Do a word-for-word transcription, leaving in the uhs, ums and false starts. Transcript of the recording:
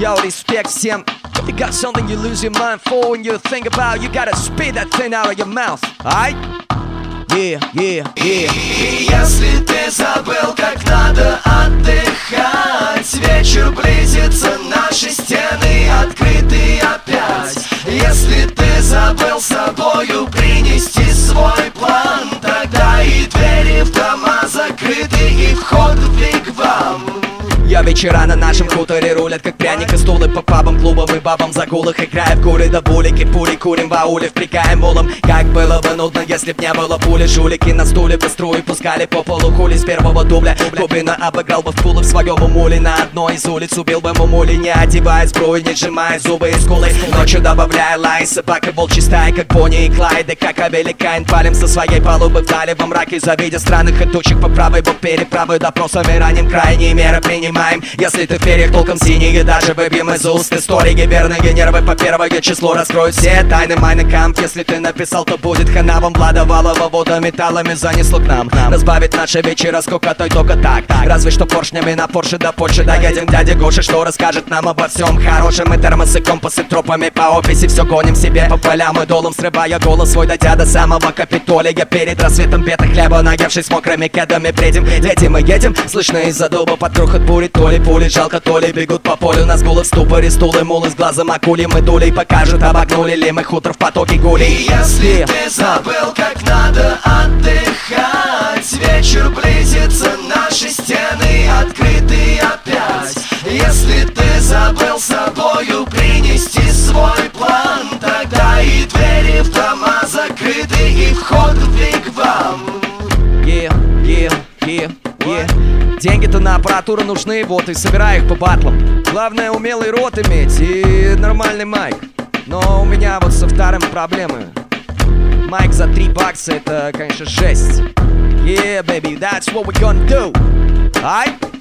Yo, respect всем. You got something you lose your mind for when you think about, you gotta spit that thing out of your mouth, alright? Yeah, yeah, yeah. И если ты забыл, как надо отдыхать, вечер близится, наши стены открыты опять. Если ты забыл с собою принести свой план, тогда и двери в дома закрыты, и вход в вигвам. Я вечера на нашем хуторе рулят, как пряник и стулы по пабам, клубам и бабам, загулах. Играя в куры да булики, пули курим в ауле, впрекаем волом. Как было бы нудно, если б не было пули. Жулики на стуле быструю пускали по полу хули с первого дубля. Кубина обыграл бы в пулы в своем умуле. На одной из улиц убил бы мумули, не одевая сбрую, не сжимая зубы и скулы. Ночью добавляя лай, собака волчья стая, как Бонни и Клайд. И как Абель и Каин палим со своей палубы вдали во мраке, завидя странных идущих по правой бок переправы. Допросами раним, крайние меры принимаем. Если ты в перьях толком синие, даже выбьем из уст истории. Верные нервы по первое число раскроют все тайны майны камп. Если ты написал, то будет хана вам. Влада Валова водометаллами занесло к нам. Разбавить наши вечера скукотой только так. Разве что поршнями на Порше до Польши доедем. Дядя Гоша что расскажет нам обо всем хорошем. Мы термосы, компасы, тропами по офисе все гоним себе по полям и долам, срывая голос свой, дойдя до самого Капитолия. Перед рассветом бета хлеба, наевшись мокрыми кедами, бредим. Летим и едем, слышно из-за дуба под грохот бури. То ли пули, жалко, то ли бегут по полю. Нас гулы в ступоре, стулы, мулы с глазом акули. Мы дулей покажут, обогнули ли мы хутор в потоке гули. И если ты забыл, как надо отдыхать, вечер близится, наши стены открыты опять. Если ты забыл с собою принести свой план, тогда и двери в дома закрыты, и вход в вигвам. Yeah, yeah, yeah, yeah. Деньги-то на аппаратуру нужны, вот и собирай их по батлам. Главное умелый рот иметь и нормальный майк. Но у меня вот со вторым проблемы. Майк за три бакса, это, конечно, жесть. Yeah, baby, that's what we're gonna do. Alright?